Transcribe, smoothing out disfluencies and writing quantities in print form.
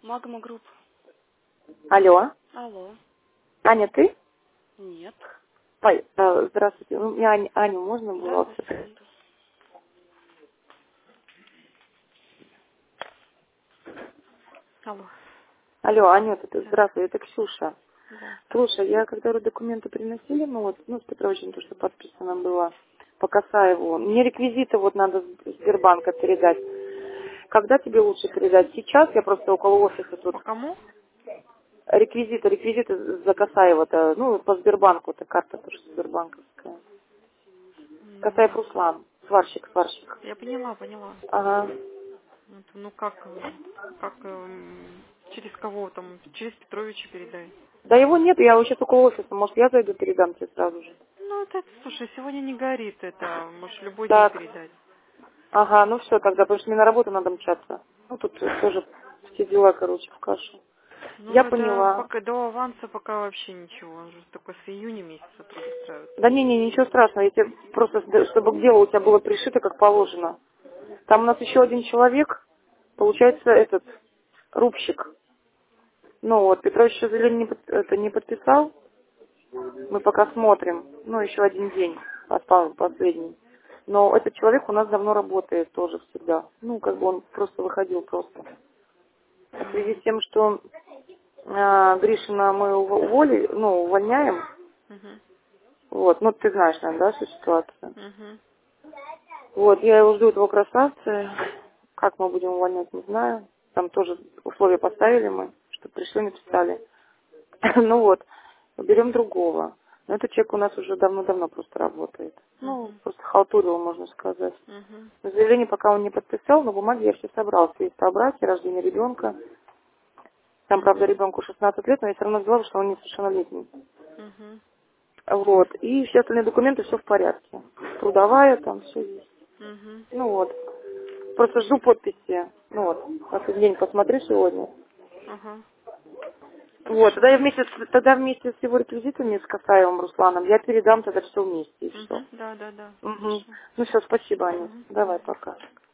Магма Групп. Алло. Алло. Аня, ты? Нет. Ой, здравствуйте. Ну, мне Аню можно Да, было? да, секунду. Алло. Алло, Аня, это Да, здравствуй, это Ксюша. да. Слушай, я когда документы приносили, с Петровичем, то, что подписано было по Касаеву, мне реквизиты вот надо с Сбербанка передать. Когда тебе лучше передать? Сейчас я просто около офиса тут. По кому? Реквизиты за Касаева-то, по Сбербанку-то карта тоже Сбербанковская. Касаев Ну, Руслан, сварщик. я поняла. Ага. Вот, ну как, через кого там? Через Петровича передай. Да его нет, я сейчас около офиса, может я зайду, передам тебе сразу же. Ну, это, слушай, сегодня не горит это. Можешь любой день Так, передать. ага, ну все тогда, потому что мне на работу надо мчаться. Ну тут тоже все дела, короче, в кашу. Ну, Я это поняла. пока до аванса пока вообще ничего. Он же только с июня месяца тут устраивается. Да не, ничего страшного, я тебе просто, чтобы к делу у тебя было пришито, как положено. Там у нас еще один человек, получается, рубщик. Ну вот, Петрович еще заявление не подписал, мы пока смотрим, еще один день остался последний. Но этот человек у нас давно работает тоже всегда. Он просто выходил просто. В связи с тем, что Гришина мы увольняем, Угу. вот, ты знаешь, наверное, да, всю ситуацию. Угу. Вот, я его жду, этого красавца. Как мы будем увольнять, не знаю. Там тоже условия поставили мы, что пришли, написали. Ну вот, берем другого. Но этот человек у нас уже давно-давно просто работает. Угу. Просто халтурил, можно сказать. Угу. Заявление пока он не подписал, но бумаги я все собрал. Свидетельство о браке, рождение ребенка. Там, правда, Угу. ребенку 16 лет, но я все равно сказала, что он несовершеннолетний. Угу. Вот. И все остальные документы, все в порядке. Трудовая, там все есть. Угу. Просто жду подписи. Последний день посмотрю сегодня. Ага. Вот, Хорошо. тогда вместе с его реквизитами, с Касаевым Русланом, я передам тогда все вместе, и все. Угу. Да. Угу. Хорошо. Ну все, спасибо, Аня. Угу. Давай, Давай. пока.